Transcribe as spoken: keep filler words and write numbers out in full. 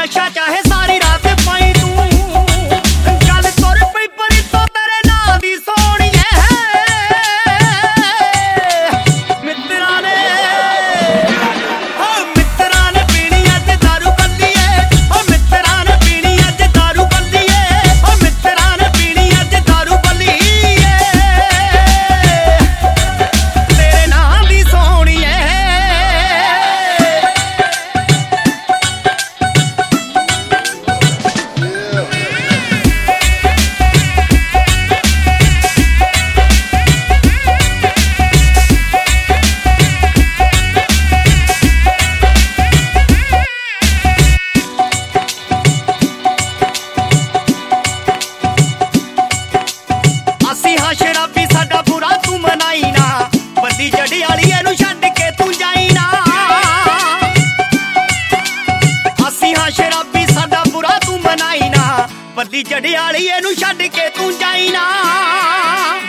ਨਸ਼ਾ ਚਾਹੇ ਸਾਰੀ ਰਾਤ ਪਾਈ ਤੂੰ ਚੱਲ ਤੁਰ ਪਈ ਪਰੀ ਤੋਂ ਤੇਰੇ ਨਾਂ ਦੀ ਸੋਹਣੀਏ ਮਿੱਤਰਾਂ ਨੇ ਓ ਮਿੱਤਰਾਂ ਨੇ ਪੀਣੀ ਅੱਜ ਦਾਰੂ ਕੱਲੀਏ ਓ ਮਿੱਤਰਾਂ ਨੇ ਪੀਣੀ ਅੱਜ ਦਾਰੂ ਕੱਲੀਏ ਓ ਮਿੱਤਰਾਂ ਨੇ ਪੀਣੀ ਅੱਜ ਦਾਰੂ ਕੱਲੀਏ ਤੇਰੇ ਨਾਂ ਦੀ ਸੋਹਣੀਏ ਸ਼ਰਾਬੀ ਸਾਡਾ ਬੁਰਾ ਤੂੰ ਮਨਾਈ ਨਾ ਵੱਡੀ ਜੜੀ ਵਾਲੀਏ ਨੂੰ ਛੱਡ ਕੇ ਤੂੰ ਜਾਈ ਨਾ ਅਸੀਂ ਹਾਂ ਸ਼ਰਾਬੀ ਸਾਡਾ ਬੁਰਾ ਤੂੰ ਮਨਾਈ ਨਾ ਵੱਡੀ ਜੜੀ ਵਾਲੀਏ ਨੂੰ ਛੱਡ ਕੇ ਤੂੰ ਜਾਈ ਨਾ